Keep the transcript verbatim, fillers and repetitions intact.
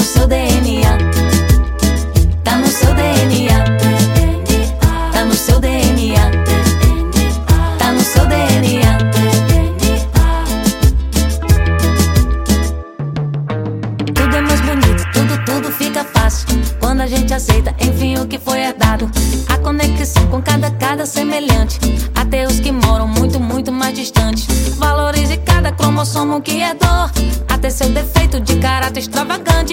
no seu D N A. Tá no seu D N A. Tá no seu D N A. Tá no seu D N A. Tudo é mais bonito, tudo, tudo fica fácil quando a gente aceita, enfim, o que foi herdado. A conexão com cada, cada semelhante, até os que moram muito, muito mais distantes. Valorize cada cromossomo que é dor, até seu defeito de caráter extravagante.